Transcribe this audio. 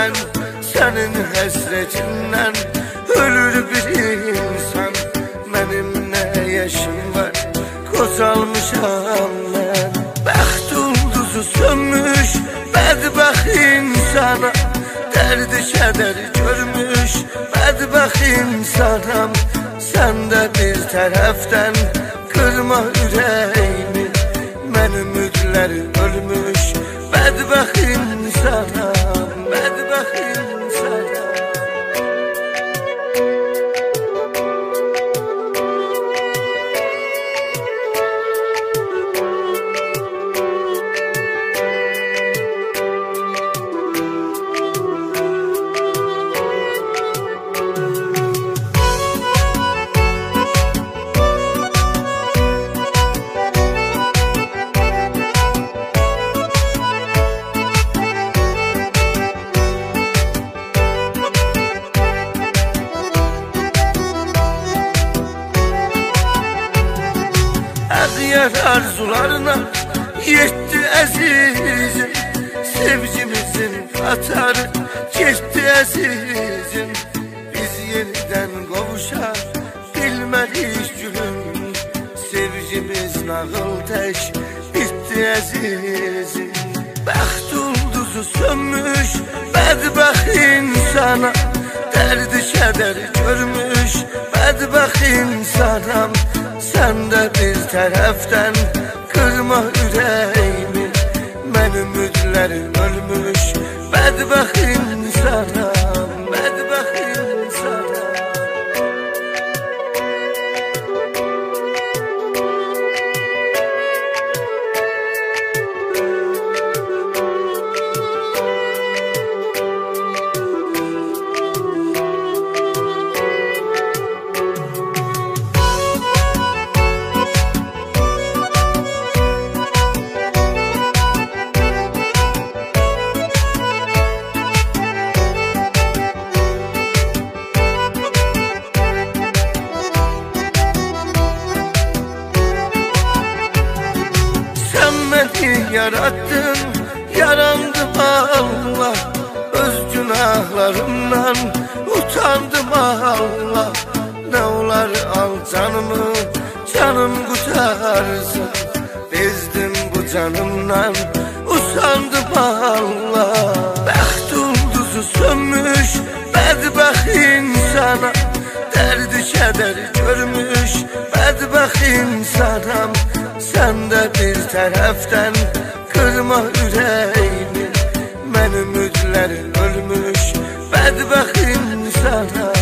görsen senin həsretindən ölür bir insan. Mənim nə yaşım var, qocalmışam mən. Bəxt ulduzu sönmüş bədbəxt insana, dərdi kədər görmüş bədbəxt insanam. Sən də bir tərəfdən qırma ürəyimi, mən ümidlər ölmüş bədbəxt insanam, bədbəxt insanam. Əğyər arzularına yetdi əzizim, sevgimizin qatarı getdi əzizim. Biz yenidən qovuşar bilmədik gülüm, sevgimiz nağıl tək bitdi əzizim. Bəxt ulduzu sönmüş bədbəxt insana, dərdi kədər görmüş bədbəxt insanam. Sən də bir tərəfdən qırma ürəyimi, mən ümidlər ölmüş bədbəxt insanam, bədbəxt insanam. Yarattın, yarandım Allah, öz günahlarımdan utandım Allah. Ne olar al canımı, canım qutarsın, bezdim bu canımdan, usandım Allah. Bəxt ulduzu sönmüş bədbəxt insana, dərdi kədər görmüş bədbəxt insanam. Sən də bir tərəfdən qırma ürəyimi, mən ümidlər ölmüş bədbəxt insanam.